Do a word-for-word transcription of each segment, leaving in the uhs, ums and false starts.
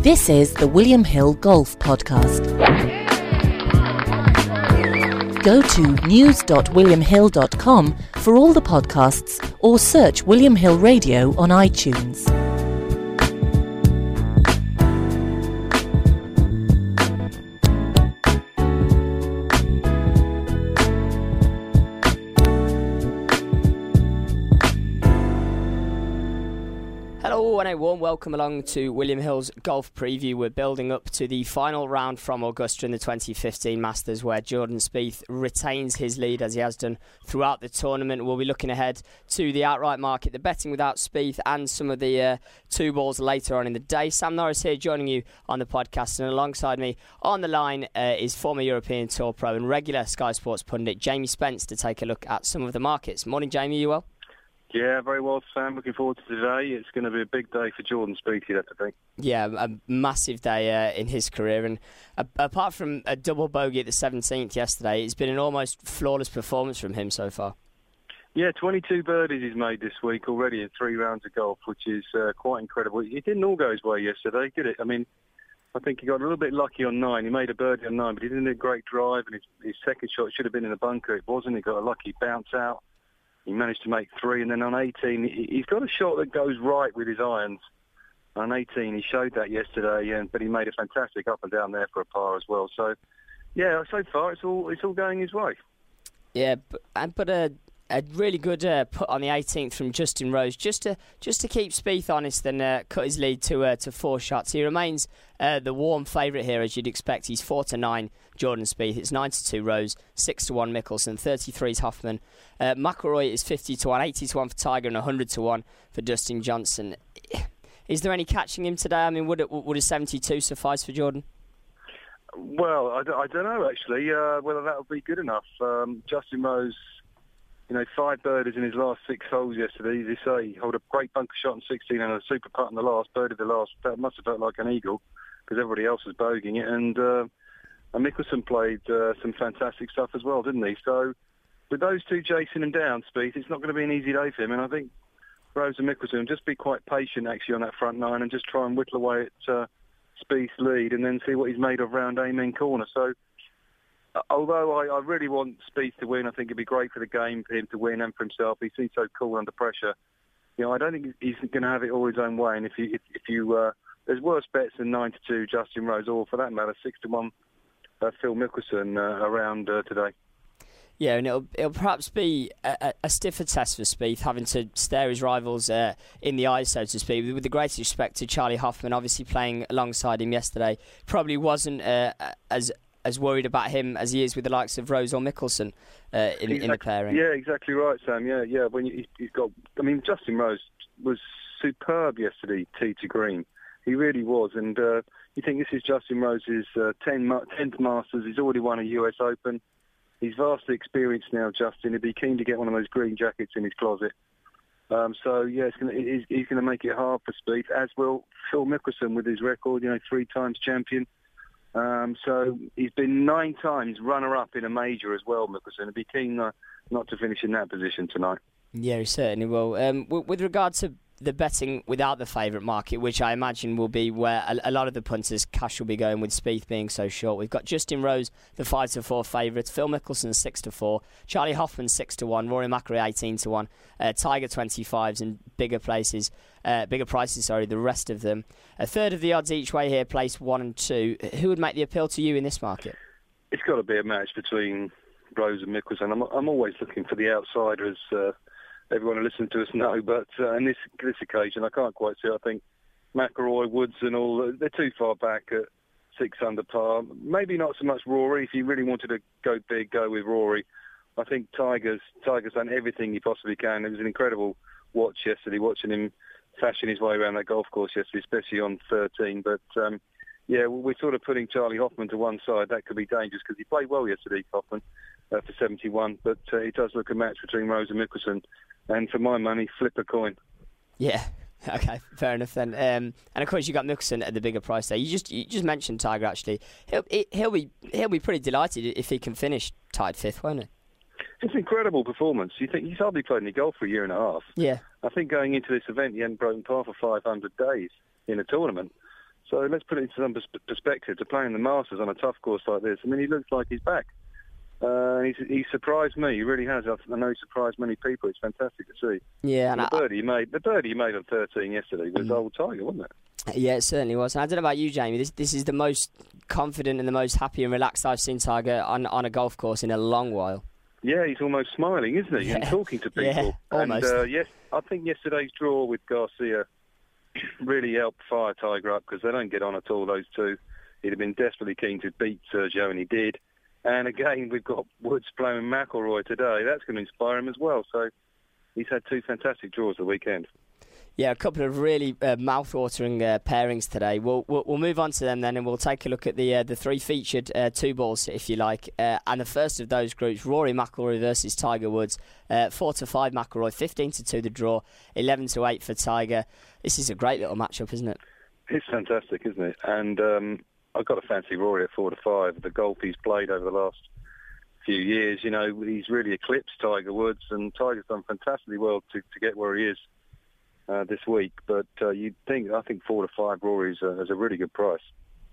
This is the William Hill Golf Podcast. Go to news dot william hill dot com for all the podcasts or search William Hill Radio on iTunes. Hello and a warm welcome along to William Hill's Golf Preview. We're building up to the final round from Augusta in the twenty fifteen Masters, where Jordan Spieth retains his lead as he has done throughout the tournament. We'll be looking ahead to the outright market, the betting without Spieth, and some of the uh, two balls later on in the day. Sam Norris here joining you on the podcast, and alongside me on the line uh, is former European Tour pro and regular Sky Sports pundit Jamie Spence to take a look at some of the markets. Morning, Jamie, you well? Yeah, very well, Sam. Looking forward to today. It's going to be a big day for Jordan Spieth, you'd have to think. Yeah, a massive day uh, in his career. And uh, apart from a double bogey at the seventeenth yesterday, it's been an almost flawless performance from him so far. Yeah, twenty-two birdies he's made this week already in three rounds of golf, which is uh, quite incredible. It didn't all go his way yesterday, did it? I mean, I think he got a little bit lucky on nine. He made a birdie on nine, but he didn't do a great drive, and his, his second shot should have been in the bunker. It wasn't. He got a lucky bounce out. He managed to make three, and then on eighteen, he's got a shot that goes right with his irons. On eighteen, he showed that yesterday, and but he made a fantastic up and down there for a par as well. So, yeah, so far it's all it's all going his way. Yeah, but but a a really good uh, put on the eighteenth from Justin Rose, just to just to keep Spieth honest and uh, cut his lead to uh, to four shots. He remains uh, the warm favourite here, as you'd expect. He's four to nine. Jordan Spieth. It's nine to two Rose, six to one Mickelson, thirty-three is Hoffman. Uh, McIlroy is fifty to one, eighty to one for Tiger, and one hundred to one for Dustin Johnson. Is there any catching him today? I mean, would it would a seventy-two suffice for Jordan? Well, I, I don't know actually uh, whether that would be good enough. Um, Justin Rose, you know, five birdies in his last six holes yesterday. As you say, he held a great bunker shot in sixteen and a super putt in the last, birdied the last. That must have felt like an eagle because everybody else was bogeying it. And uh, And Mickelson played uh, some fantastic stuff as well, didn't he? So with those two chasing him down, Spieth, it's not going to be an easy day for him. And I think Rose and Mickelson just be quite patient actually on that front nine and just try and whittle away at uh, Spieth's lead and then see what he's made of round Amen Corner. So uh, although I, I really want Spieth to win, I think it'd be great for the game for him to win and for himself. He seems so cool under pressure. You know, I don't think he's going to have it all his own way. And if you, if, if you, uh, there's worse bets than nine to two Justin Rose, or for that matter, six to one. Uh, Phil Mickelson uh, around uh, today. Yeah, and it'll it'll perhaps be a, a stiffer test for Spieth, having to stare his rivals uh, in the eyes, so to speak. With the greatest respect to Charlie Hoffman, obviously playing alongside him yesterday, probably wasn't uh, as as worried about him as he is with the likes of Rose or Mickelson uh, in, exactly. in the pairing. Yeah, exactly right, Sam. Yeah, yeah. When you, he's got, I mean, Justin Rose was superb yesterday, tee to green. He really was, and uh, you think this is Justin Rose's uh, tenth Masters. He's already won a U S Open. He's vastly experienced now, Justin. He'd be keen to get one of those green jackets in his closet. Um, so, yeah, it's gonna, he's, he's going to make it hard for Spieth, as will Phil Mickelson with his record, you know, three times champion. Um, so he's been nine times runner-up in a major as well, Mickelson. He'd be keen uh, not to finish in that position tonight. Yeah, he certainly will. Um, w- with regard to the betting without the favourite market, which I imagine will be where a, a lot of the punters' cash will be going with Spieth being so short. We've got Justin Rose, the five to four favourite, Phil Mickelson six to four, Charlie Hoffman six to one, Rory McIlroy eighteen to one, uh, Tiger twenty-fives and bigger places, uh, bigger prices. Sorry, the rest of them. A third of the odds each way here, placed one and two. Who would make the appeal to you in this market? It's got to be a match between Rose and Mickelson. I'm, I'm always looking for the outsiders. Uh, Everyone who listens to us know, but uh, on this this occasion, I can't quite see. I think McIlroy, Woods, and all they're too far back at six under par. Maybe not so much Rory. If you really wanted to go big, go with Rory. I think Tiger's Tiger's done everything he possibly can. It was an incredible watch yesterday, watching him fashion his way around that golf course yesterday, especially on thirteen. But um, yeah, we're sort of putting Charlie Hoffman to one side. That could be dangerous because he played well yesterday, Hoffman, uh, for seventy-one. But uh, it does look a match between Rose and Mickelson. And for my money, flip a coin. Yeah, okay, fair enough then. Um, and of course, you got Mickelson at the bigger price there. You just you just mentioned Tiger. Actually, he'll he'll be he'll be pretty delighted if he can finish tied fifth, won't he? It's an incredible performance. You think he's hardly played any golf for a year and a half. Yeah. I think going into this event, he hadn't broken par for five hundred days in a tournament. So let's put it into some perspective. To playing the Masters on a tough course like this, I mean, he looks like he's back. Uh, he's, he surprised me. He really has. I know he surprised many people. It's fantastic to see. Yeah, and and the I, birdie he made, the birdie he made on thirteen yesterday was mm. old Tiger, wasn't it? Yeah, it certainly was. And I don't know about you, Jamie. This this is the most confident and the most happy and relaxed I've seen Tiger on on a golf course in a long while. Yeah, he's almost smiling, isn't he? Yeah. And talking to people. Yeah, almost. And uh, yes, I think yesterday's draw with Garcia really helped fire Tiger up, because they don't get on at all, those two. He'd have been desperately keen to beat Sergio, and he did. And again, we've got Woods playing McIlroy today. That's going to inspire him as well. So he's had two fantastic draws the weekend. Yeah, a couple of really uh, mouth-watering uh, pairings today. We'll, we'll we'll move on to them then, and we'll take a look at the uh, the three featured uh, two balls, if you like. Uh, and the first of those groups, Rory McIlroy versus Tiger Woods. Uh, four to five McIlroy, fifteen to two the draw, eleven to eight for Tiger. This is a great little matchup, isn't it? It's fantastic, isn't it? And um, I've got to fancy Rory at four to five. The golf he's played over the last few years, you know, he's really eclipsed Tiger Woods, and Tiger's done fantastically well to, to get where he is uh, this week. But uh, you'd think, I think four to five Rory is a, is a really good price.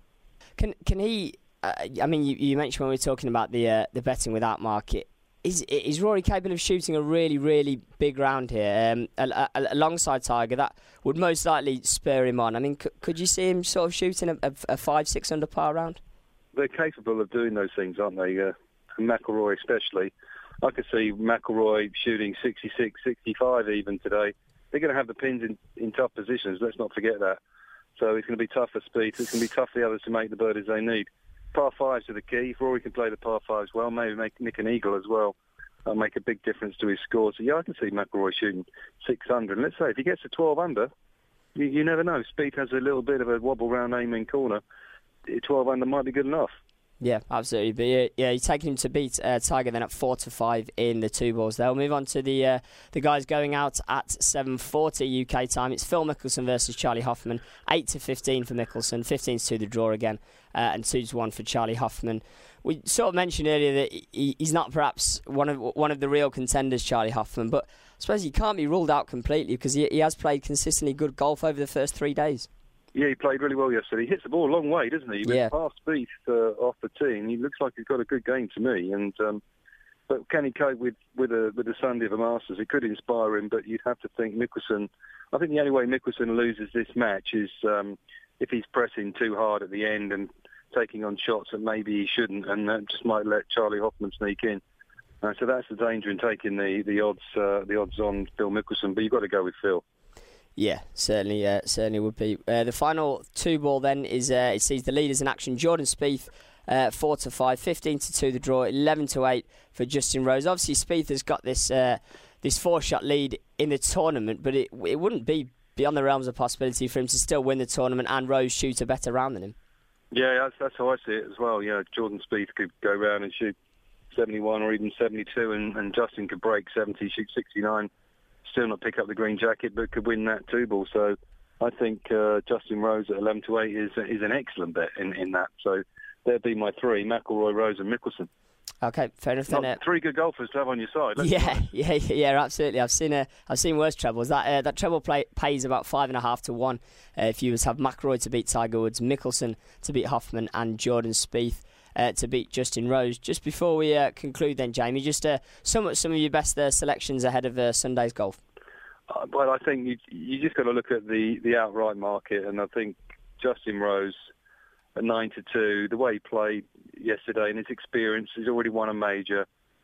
Can can he? Uh, I mean, you, you mentioned when we were talking about the uh, the betting without market. Is is Rory capable of shooting a really, really big round here um, a, a, alongside Tiger? That would most likely spur him on. I mean, c- could you see him sort of shooting a, a, a five, six under par round? They're capable of doing those things, aren't they? Uh, McIlroy especially. I could see McIlroy shooting sixty-six, sixty-five even today. They're going to have the pins in, in tough positions. Let's not forget that. So it's going to be tough for Spieth. It's going to be tough for the others to make the birdies they need. Par fives are the key. If Rory can play the par fives well, maybe make nick an eagle as well. That'll make a big difference to his score. So, yeah, I can see McIlroy shooting six under. And let's say if he gets to twelve under, you, you never know. Spieth has a little bit of a wobble round aiming corner. twelve under might be good enough. Yeah, absolutely. But yeah, yeah, you're taking him to beat uh, Tiger then at four to five in the two balls. They'll move on to the uh, the guys going out at seven forty U K time. It's Phil Mickelson versus Charlie Hoffman. Eight to fifteen for Mickelson, fifteen to two the draw again, uh, and two to one for Charlie Hoffman. We sort of mentioned earlier that he, he's not perhaps one of one of the real contenders, Charlie Hoffman, but I suppose he can't be ruled out completely because he, he has played consistently good golf over the first three days. Yeah, he played really well yesterday. He hits the ball a long way, doesn't he? He yeah. was half speed uh, off the tee, and he looks like he's got a good game to me. And um, but can he cope with with a with a Sunday of a Masters? It could inspire him, but you'd have to think Mickelson. I think the only way Mickelson loses this match is um, if he's pressing too hard at the end and taking on shots that maybe he shouldn't, and that just might let Charlie Hoffman sneak in. Uh, so that's the danger in taking the the odds uh, the odds on Phil Mickelson. But you've got to go with Phil. Yeah, certainly, uh, certainly would be. Uh, the final two ball then is uh, it sees the leaders in action. Jordan Spieth, uh, four to five, fifteen to two the draw, eleven to eight for Justin Rose. Obviously, Spieth has got this uh, this four shot lead in the tournament, but it it wouldn't be beyond the realms of possibility for him to still win the tournament and Rose shoot a better round than him. Yeah, that's, that's how I see it as well. Yeah, Jordan Spieth could go round and shoot seventy-one or even seventy-two, and, and Justin could break seventy, shoot sixty-nine. Still not pick up the green jacket, but could win that two ball. So I think uh, Justin Rose at eleven to eight is is an excellent bet in, in that. So there'd be my three: McIlroy, Rose, and Mickelson. Okay, fair enough. Then, uh, three good golfers to have on your side. Yeah, yeah, yeah, absolutely. I've seen a, I've seen worse trebles. That uh, that treble play pays about five and a half to one. Uh, if you was have McIlroy to beat Tiger Woods, Mickelson to beat Hoffman, and Jordan Spieth Uh, to beat Justin Rose. Just before we uh, conclude then, Jamie, just uh, some, some of your best uh, selections ahead of uh, Sunday's golf. Uh, well, I think you you just got to look at the, the outright market, and I think Justin Rose at nine to two, the way he played yesterday and his experience, he's already won a major,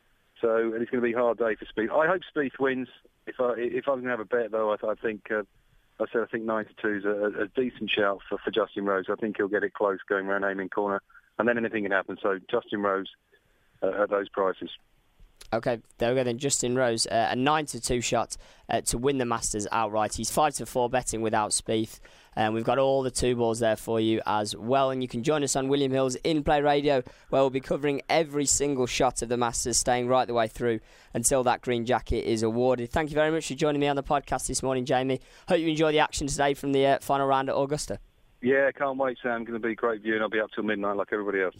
so and it's going to be a hard day for Spieth. I hope Spieth wins. If I if I'm going to have a bet though, I, I think uh, I said I think nine to two is a, a decent shout for, for Justin Rose. I think he'll get it close going around aiming corner. And then anything can happen. So Justin Rose uh, at those prices. Okay, there we go then. Justin Rose, uh, a nine to two shot uh, to win the Masters outright. He's five to four betting without Spieth. And we've got all the two balls there for you as well. And you can join us on William Hill's In Play Radio, where we'll be covering every single shot of the Masters, staying right the way through until that green jacket is awarded. Thank you very much for joining me on the podcast this morning, Jamie. Hope you enjoy the action today from the uh, final round at Augusta. Yeah, can't wait, Sam. Going to be a great view, and I'll be up till midnight like everybody else.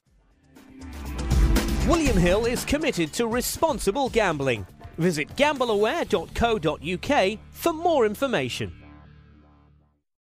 William Hill is committed to responsible gambling. Visit gamble aware dot co dot uk for more information.